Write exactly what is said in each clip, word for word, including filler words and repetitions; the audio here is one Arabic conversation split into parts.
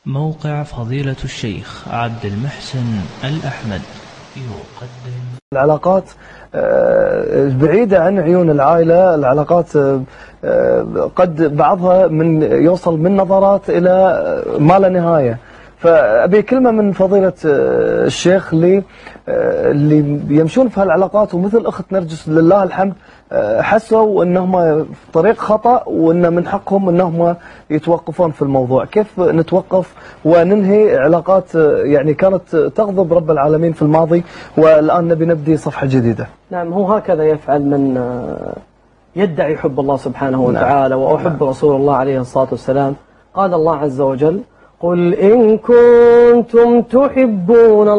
موقع فضيلة الشيخ عبد المحسن الأحمد يقدم العلاقات بعيدة عن عيون العائلة. العلاقات قد بعضها من يوصل من نظرات إلى ما لا نهاية. فأبي كلمة من فضيلة الشيخ اللي اللي يمشون في هالعلاقات، ومثل أخت نرجس لله الحمد حسوا أنهم في طريق خطأ وأن من حقهم أنهم يتوقفون في الموضوع. كيف نتوقف وننهي علاقات يعني كانت تغضب رب العالمين في الماضي، والآن نبي نبدي صفحة جديدة؟ نعم، هو هكذا يفعل من يدعي حب الله سبحانه وتعالى. نعم. وأحب رسول الله عليه الصلاة والسلام. قال الله عز وجل: قل إن كنتم تحبون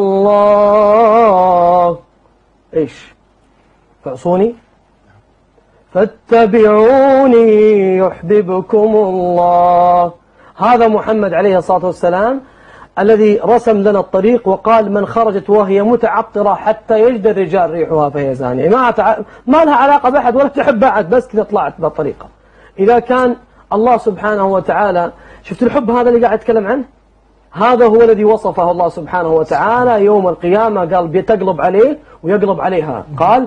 الله إيش فاعصوني فاتبعوني يحببكم الله. هذا محمد عليه الصلاة والسلام الذي رسم لنا الطريق وقال: من خرجت وهي متعطرة حتى يجد الرجال ريحها فهي زانية. ما, تع... ما لها علاقة بأحد ولا تحب أحد، بس كذا طلعت بالطريقة. إذا كان الله سبحانه وتعالى، شفت الحب هذا اللي قاعد أتكلم عنه، هذا هو الذي وصفه الله سبحانه وتعالى يوم القيامة. قال: بيتقلب عليه ويقلب عليها. قال: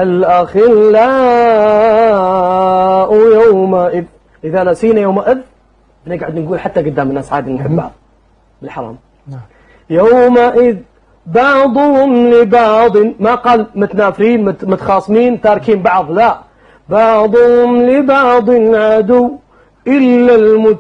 الأخلاء يومئذ، إذا نسينا يومئذ بنقعد نقول حتى قدام الناس عادي نحب بعض بالحرام. يومئذ بعضهم لبعض، ما قال متنافرين متخاصمين تاركين بعض، لا، بعضهم لبعض عدو إلا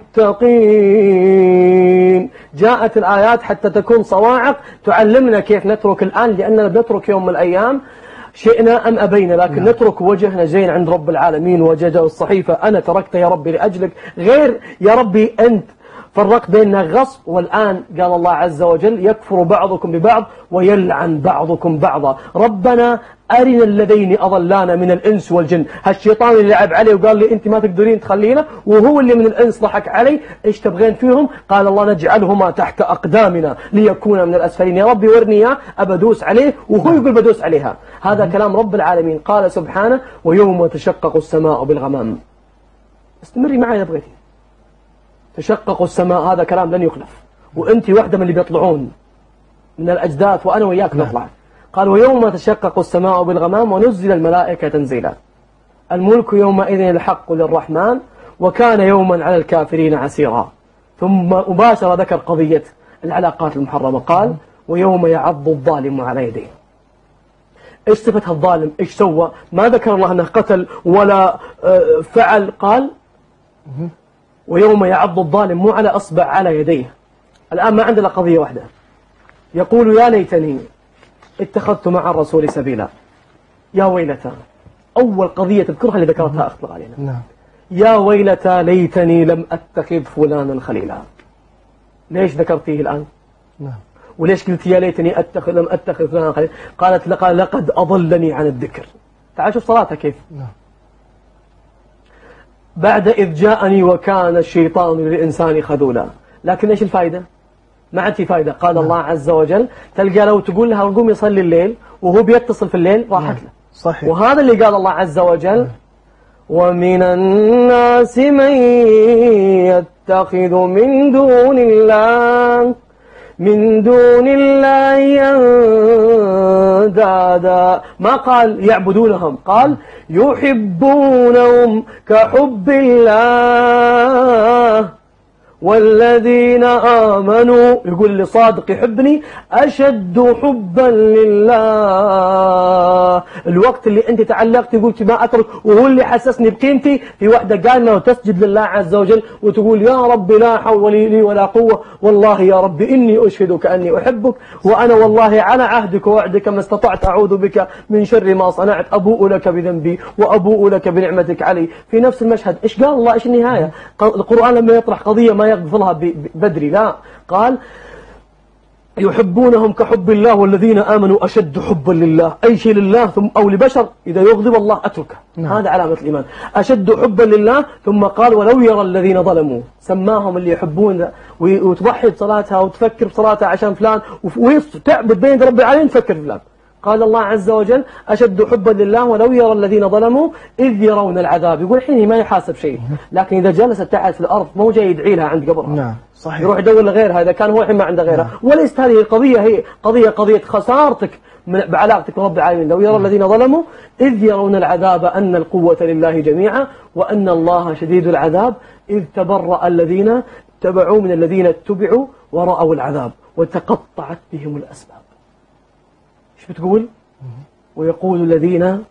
المتقين. جاءت الآيات حتى تكون صواعق تعلمنا كيف نترك الآن، لأننا بنترك يوم من الأيام شئنا أم أبينا، لكن نترك وجهنا زين عند رب العالمين. وجده الصحيفة: أنا تركت يا ربي لأجلك، غير يا ربي أنت فرقت بيننا غصب. والآن قال الله عز وجل: يكفر بعضكم ببعض ويلعن بعضكم بعضا. ربنا أرنا الذين أضلانا من الإنس والجن. هالشيطان اللي لعب عليه وقال لي أنت ما تقدرين تخلينا، وهو اللي من الإنس ضحك علي، إيش تبغين فيهم؟ قال الله: نجعلهما تحت أقدامنا ليكون من الأسفلين. يا ربي ورني إياه أبدوس عليه، وهو يقول بدوس عليها. هذا كلام رب العالمين. قال سبحانه: ويوم تشقق السماء بالغمام. استمري معي إذا بغيتي. تشقق السماء، هذا كلام لن يخلف، وأنت واحدة من اللي بيطلعون من الأجداث، وأنا وياك نطلع. قال: ويوم تشقق السماء بالغمام ونزل الملائكة تنزيلا. الملك يومئذ الحق للرحمن وكان يوما على الكافرين عسيرا. ثم مباشرة ذكر قضية العلاقات المحرمة. قال: ويوم يعض الظالم على يديه. إيش صفة الظالم؟ إيش سوى؟ ما ذكر الله أنه قتل ولا فعل. قال: ويوم يعض الظالم مو على أصبع، على يديه. الآن ما عندنا قضية واحدة. يقول: يا ليتني اتخذت مع الرسول سبيلا. يا ويلتا، أول قضية تذكرها اللي ذكرتها أخت علينا. نعم. يا ويلتا ليتني لم أتخذ فلانا خليلا. ليش ذكرتيه الآن؟ نعم. وليش قلت يا ليتني أتخذ لم أتخذ فلانا خليلا؟ قالت: لقد, لقد أضلني عن الذكر. تعال شوف صلاتها كيف. نعم. بعد إذ جاءني وكان الشيطان للإنسان خذولا. لكن إيش الفائدة؟ ما عاد في فائدة. قال الله عز وجل: تلقى لو تقول لها قوم يصلي الليل وهو بيتصل في الليل راحت له. صحيح. وهذا اللي قال الله عز وجل: ومن الناس من يتخذ من دون الله من دون الله أندادا. ما قال يعبدونهم، قال يحبونهم كحب الله والذين آمنوا، يقول لي صادق يحبني أشد حبا لله. الوقت اللي أنت تعلقت قلت ما أترك وهو اللي حسسني بقيمتي، في وحدة قالنا وتسجد لله عز وجل وتقول: يا رب لا حول لي ولا قوة، والله يا رب إني أشهدك أني أحبك، وأنا والله على عهدك ووعدك ما استطعت أعوذ بك من شر ما صنعت، أبوء لك بذنبي وأبوء لك بنعمتك علي. في نفس المشهد إيش قال الله؟ إيش النهاية؟ القرآن لما يطرح قضية ما يقفلها بدري، لا، قال: يحبونهم كحب الله والذين آمنوا أشد حبا لله. أي شيء لله ثم أو لبشر إذا يغضب الله أتركه. نعم. هذا علامة الإيمان، أشد حبا لله. ثم قال: ولو يرى الذين ظلموا، سماهم اللي يحبون وتضحي بصلاتها وتفكر بصلاتها عشان فلان وتعبد بين رب العالمين تفكر فلان. قال الله عز وجل أشد حبا لله ولو يرى الذين ظلموا إذ يرون العذاب. يقول الحين ما يحاسب شيء، لكن إذا جلست تحت في الأرض مو جاي يدعي لها عند قبرها. نعم صحيح. يروح يدور لغيرها إذا كان هو الحين ما عنده غيرها. نعم. وليست هذه القضية هي قضية قضية خسارتك بعلاقتك برب العالمين. لو يرى الذين ظلموا إذ يرون العذاب أن القوة لله جميعا وأن الله شديد العذاب إذ تبرأ الذين تبعوا من الذين اتبعوا ورأوا العذاب وتقطعت بهم الأسباب. ايش بتقول؟ ويقول الذين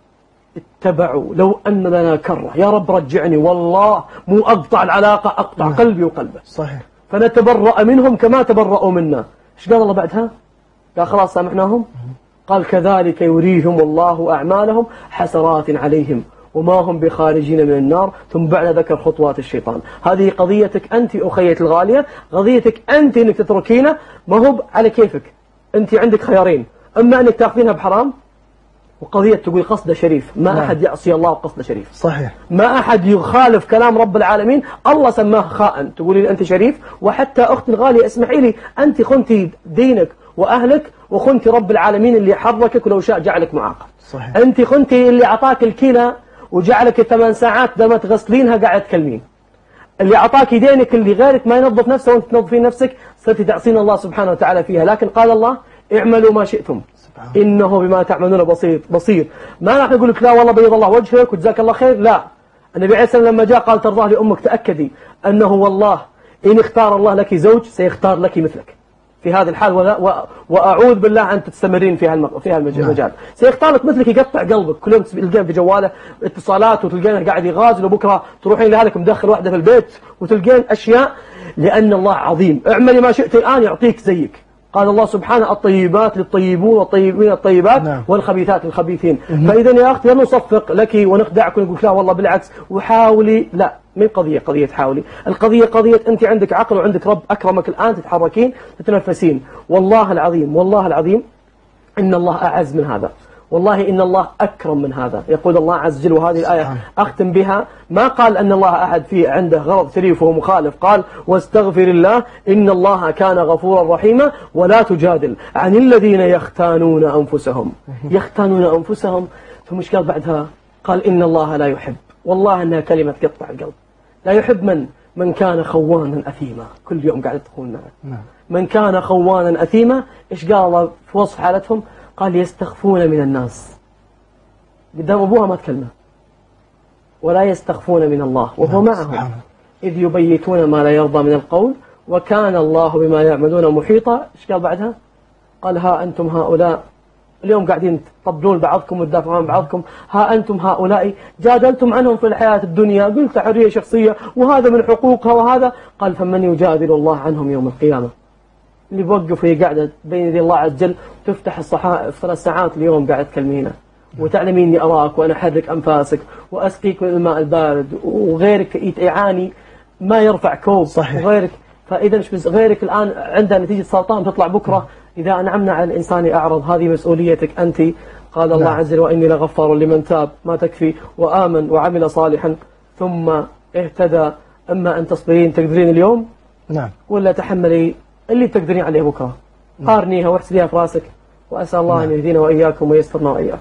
اتبعوا لو أن لنا كرة يا رب رجعني، والله مو أقطع العلاقة، أقطع مم. قلبي وقلبه. صحيح. فنتبرأ منهم كما تبرأوا منا. ايش قال الله بعدها؟ قال خلاص سامحناهم. قال كذلك يريهم الله أعمالهم حسرات عليهم وما هم بخارجين من النار. ثم بعد ذكر خطوات الشيطان. هذه قضيتك أنت أخيتي الغالية، قضيتك أنت أنك تتركينه، ما هو على كيفك. أنت عندك خيارين، أما أنك تأخذينها بحرام، وقضية تقول قصد شريف. ما نعم. أحد يعصي الله بقصد شريف. صحيح. ما أحد يخالف كلام رب العالمين. الله سماه خائن، تقولي لي أنت شريف. وحتى أختي الغالية اسمحي لي، أنت خنتي دينك وأهلك وخنتي رب العالمين اللي حركك ولو شاء جعلك معاقب. صحيح. أنت خنتي اللي أعطاك الكلى وجعلك ثمان ساعات لما تغسلينها قاعد تكلمين. اللي أعطاك يدينك اللي غيرك ما ينظف نفسه وأنت تنظفين نفسك، صرتي تعصين الله سبحانه وتعالى فيها. لكن قال الله اعملوا ما شئتم إنه بما تعملون بصير بصير. ما راح نقول لك لا والله بيض الله وجهك وجزاك الله خير، لا. النبي عليه السلام لما جاء قال ترضاه لأمك تأكدي أنه والله إن اختار الله لك زوج سيختار لك مثلك في هذه الحال، ولا وأعوذ بالله أن تستمرين في هالمق... في هالمجال. سيختار لك مثلك يقطع قلبك، كل يوم تلقين في جواله اتصالات وتلقينه قاعد يغازل، وبكرة تروحين لهلك مدخل واحدة في البيت وتلقين أشياء. لأن الله عظيم. اعملي ما شئت الآن يعطيك زيك. قال الله سبحانه الطيبات للطيبون والطيبين الطيبات نعم. والخبيثات للخبيثين. فإذا يا أختي لا نصفق لك ونخدعك ونقول لا والله بالعكس وحاولي، لا. من قضية قضية حاولي، القضية قضية أنت عندك عقل وعندك رب أكرمك الآن تتحركين تتنفسين. والله العظيم والله العظيم إن الله أعز من هذا، والله إن الله أكرم من هذا. يقول الله عز وجل، وهذه الآية أختم بها، ما قال أن الله أحد فيه عنده غرض شريف وهو مخالف، قال واستغفر الله إن الله كان غفورا رحيما ولا تجادل عن الذين يختانون أنفسهم. يختانون أنفسهم. ثم ايش قال بعدها؟ قال إن الله لا يحب. والله أنها كلمة تقطع القلب. لا يحب من من كان خوانا أثيما. كل يوم قاعد تقولنا من كان خوانا أثيما. إيش قال الله في وصف حالتهم؟ قال يستخفون من الناس. قدام أبوها ما تكلمه. ولا يستخفون من الله وهو معهم إذ يبيتون ما لا يرضى من القول وكان الله بما يعملون محيطا. إيش قال بعدها؟ قال ها أنتم هؤلاء اليوم قاعدين تطبلون بعضكم وتدافعون عن بعضكم. ها أنتم هؤلاء جادلتم عنهم في الحياة الدنيا، قلت حرية شخصية وهذا من حقوقها وهذا. قال فمن يجادل الله عنهم يوم القيامة؟ اللي بوقف وهي قاعدة بين يدي الله عز وجل تفتح الصحائف ثلاث ساعات اليوم قاعد تكلمينه وتعلمين إني أراك وأنا أحرك أنفاسك وأسقيك من الماء البارد، وغيرك يعاني ما يرفع كوب. صحيح. وغيرك فإذا مش بس غيرك الآن عنده نتيجة سرطان تطلع بكرة. إذا أنعمنا على الإنسان أعرض، هذه مسؤوليتك أنت. قال الله عز وجل وإني لغفار لمن تاب ما تكفي وآمن وعمل صالحا ثم اهتدى. أما أن تصبرين تقدرين اليوم نعم ولا تحملي اللي تقدرين عليه بكرة. قارنيها واحسبيها في راسك، وأسأل الله نعم. أن يهدينا وإياكم ويسترنا وإياكم.